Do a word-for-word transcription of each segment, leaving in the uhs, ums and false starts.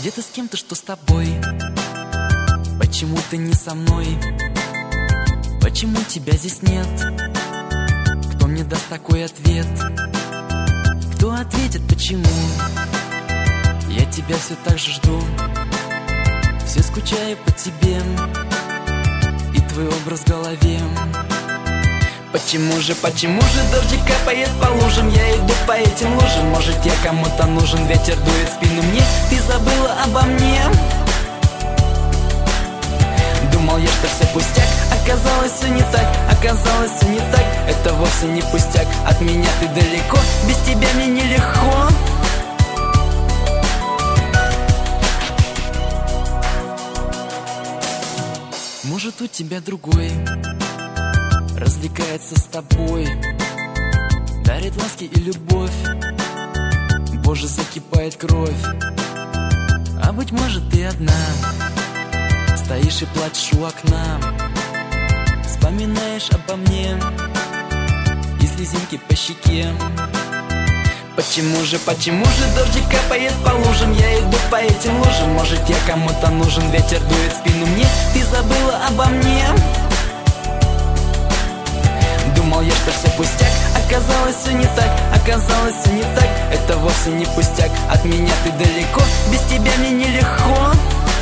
Где ты с кем-то, что с тобой? Почему ты не со мной? Почему тебя здесь нет? Кто мне даст такой ответ? Кто ответит, почему? Я тебя все так же жду, все скучаю по тебе и твой образ в голове. Почему же, почему же дождик капает по лужам? Я иду по этим лужам, может я кому-то нужен. Ветер дует в спину мне, ты забыла обо мне. Думал я, что все пустяк, оказалось все не так. Оказалось все не так, это вовсе не пустяк. От меня ты далеко, без тебя мне нелегко. Может у тебя другой развлекается с тобой, дарит ласки и любовь. Боже, закипает кровь. А быть может ты одна стоишь и плачешь у окна, вспоминаешь обо мне и слезинки по щеке. Почему же, почему же дождик капает по лужам? Я иду по этим лужам, может я кому-то нужен. Ветер дует в спину мне, ты забыла обо мне. Думал я, что все пустяк, оказалось все не так. Оказалось все не так, это вовсе не пустяк. От меня ты далеко, без тебя мне нелегко.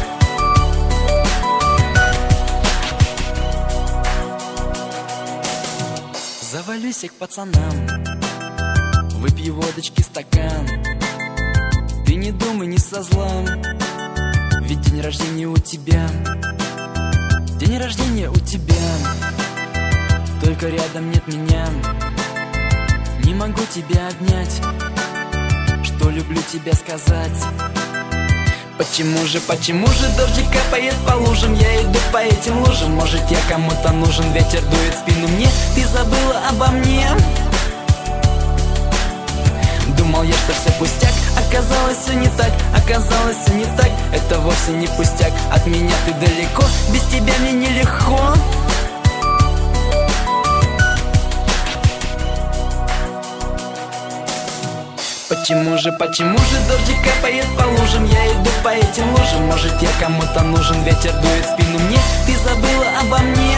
Завалюсь я к пацанам, выпью водочки стакан. Ты не думай, не со зла, ведь день рождения у тебя. День рождения у тебя, только рядом нет меня. Не могу тебя обнять, что люблю тебя сказать. Почему же, почему же дождик капает по лужам? Я иду по этим лужам, может я кому-то нужен. Ветер дует в спину мне, ты забыла обо мне. Думал я, что все пустяк, оказалось все не так. Оказалось все не так, это вовсе не пустяк. От меня ты далеко, без тебя мне нелегко. Почему же, почему же дождик капает по лужам? Я иду по этим лужам, может я кому-то нужен. Ветер дует в спину мне, ты забыла обо мне.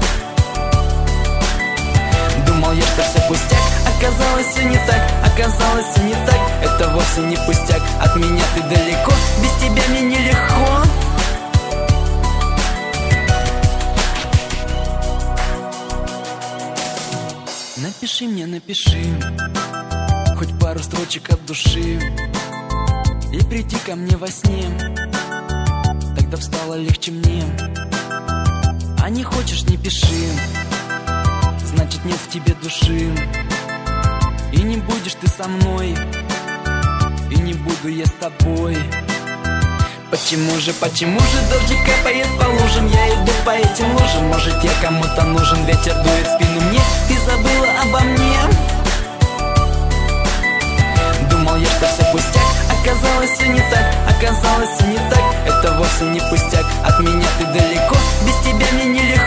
Думал я, что все пустяк, оказалось все не так. Оказалось все не так, это вовсе не пустяк. От меня ты далеко, без тебя мне нелегко. Напиши мне, напиши хоть пару строчек от души и приди ко мне во сне, тогда стало легче мне. А не хочешь, не пиши, значит нет в тебе души. И не будешь ты со мной, и не буду я с тобой. Почему же, почему же дождик капает по лужам? Я иду по этим лужам, может я кому-то нужен. Ветер дует в спину мне, ты забыла обо мне. Думал я, что все пустяк, оказалось все не так. Оказалось все не так, это вовсе не пустяк. От меня ты далеко, без тебя мне нелегко.